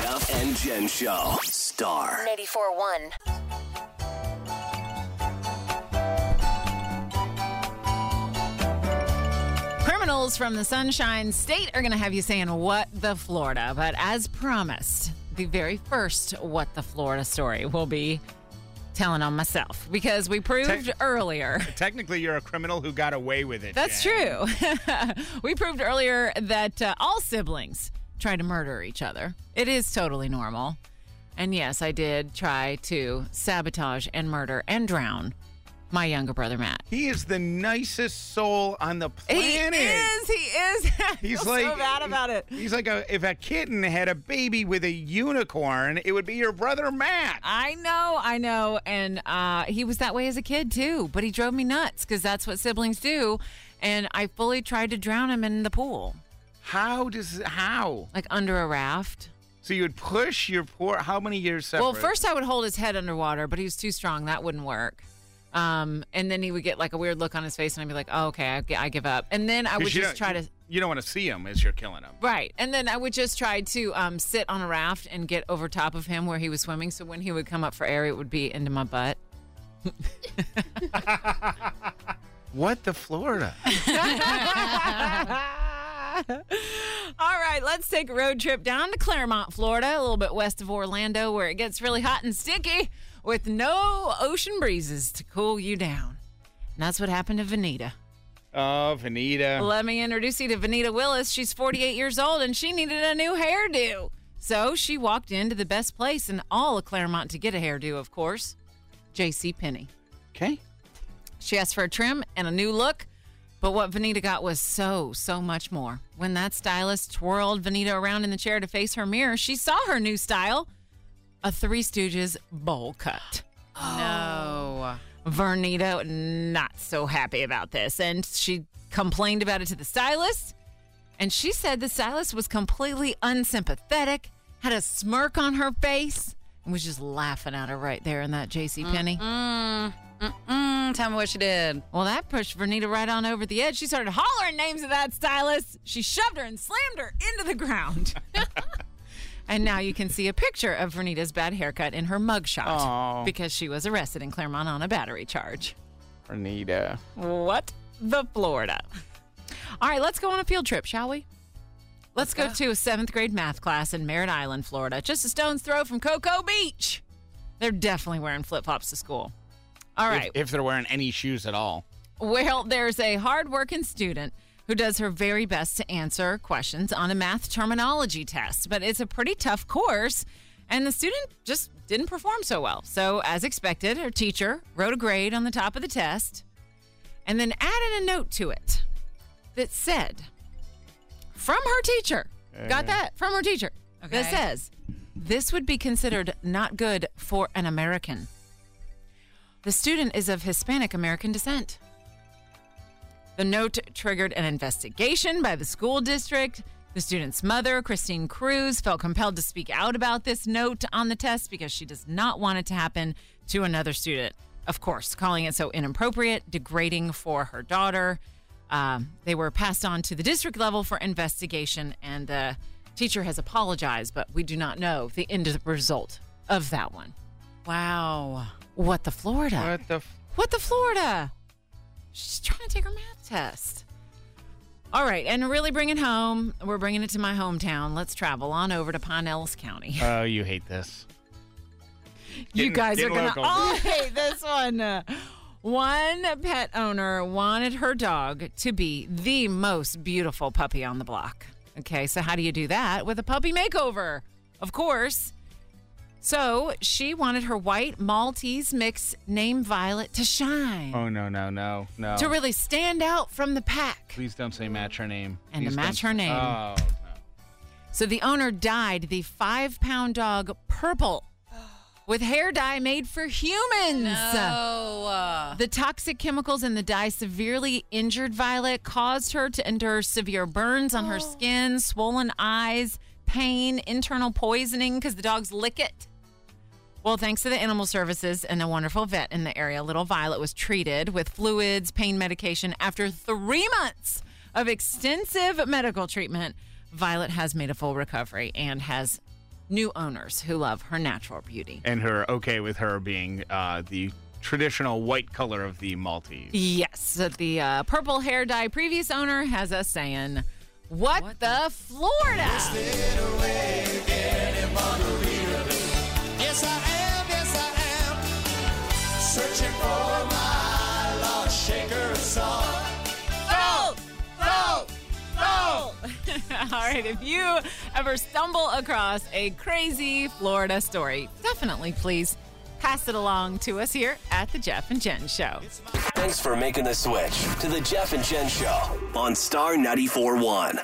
Jeff and Jen Show. Star 94.1. Criminals from the Sunshine State are going to have you saying What the Florida. But as promised, the very first What the Florida story will be telling on myself because we proved earlier. Technically, you're a criminal who got away with it. That's Jen. true. We proved earlier that all siblings try to murder each other. It is totally normal. And yes, I did try to sabotage and murder and drown my younger brother, Matt. He is the nicest soul on the planet. He is. I He's feel like so bad about it. He's like if a kitten had a baby with a unicorn, it would be your brother Matt. I know. And he was that way as a kid, too. But he drove me nuts because that's what siblings do. And I fully tried to drown him in the pool. How? Like under a raft. So you would push your poor, how many years separate? Well, first I would hold his head underwater, but he was too strong. That wouldn't work. And then he would get like a weird look on his face, and I'd be like, oh, okay, I give up. And then I would just try to... You don't want to see him as you're killing him. Right. And then I would just try to sit on a raft and get over top of him where he was swimming, so when he would come up for air, it would be into my butt. What the Florida? All right, let's take a road trip down to Claremont, Florida, a little bit west of Orlando, where it gets really hot and sticky with no ocean breezes to cool you down. And that's what happened to Vanita. Oh, Vanita. Let me introduce you to Vanita Willis. She's 48 years old, and she needed a new hairdo. So she walked into the best place in all of Claremont to get a hairdo, of course, JCPenney. Okay. She asked for a trim and a new look. But what Vanita got was so much more. When that stylist twirled Vanita around in the chair to face her mirror, she saw her new style, a Three Stooges bowl cut. No. Vanita not so happy about this, and she complained about it to the stylist, and she said the stylist was completely unsympathetic, had a smirk on her face, and was just laughing at her right there in that JCPenney. Tell me what she did. Well, that pushed Vanita right on over the edge. She started hollering names of that stylist. She shoved her and slammed her into the ground. And now you can see a picture of Vanita's bad haircut in her mugshot because she was arrested in Claremont on a battery charge. Vanita. What the Florida? All right, let's go on a field trip, shall we? Let's go to a 7th grade math class in Merritt Island, Florida, just a stone's throw from Cocoa Beach. They're definitely wearing flip-flops to school. All right. If they're wearing any shoes at all. Well, there's a hardworking student who does her very best to answer questions on a math terminology test, but it's a pretty tough course, and the student just didn't perform so well. So, as expected, her teacher wrote a grade on the top of the test and then added a note to it that said, from her teacher, got that? From her teacher, that says, this would be considered not good for an American. The student is of Hispanic American descent. The note triggered an investigation by the school district. The student's mother, Christine Cruz, felt compelled to speak out about this note on the test because she does not want it to happen to another student. Of course, calling it so inappropriate, degrading for her daughter. They were passed on to the district level for investigation, and the teacher has apologized, but we do not know the end result of that one. Wow. What the Florida? What the Florida? She's trying to take her math test. All right, and to really bring it home, we're bringing it to my hometown. Let's travel on over to Pinellas County. Oh, you hate this. You guys are going to all hate this one. One pet owner wanted her dog to be the most beautiful puppy on the block. Okay, so how do you do that? With a puppy makeover, of course. So she wanted her white Maltese mix named Violet to shine. Oh, no. To really stand out from the pack. Please don't say match her name. And to match her name. Oh, no. So the owner dyed the 5-pound dog purple with hair dye made for humans. No. The toxic chemicals in the dye severely injured Violet, caused her to endure severe burns on her skin, swollen eyes, pain, internal poisoning because the dogs lick it. Well, thanks to the animal services and a wonderful vet in the area, little Violet was treated with fluids, pain medication. After 3 months of extensive medical treatment, Violet has made a full recovery and has new owners who love her natural beauty. And her okay with her being the traditional white color of the Maltese. Yes, the purple hair dye previous owner has us saying, what the Florida? Yes, I am. Searching for my lost shaker song. All right, if you ever stumble across a crazy Florida story, definitely please pass it along to us here at the Jeff and Jen Show. Thanks for making the switch to the Jeff and Jen Show on Star 94.1.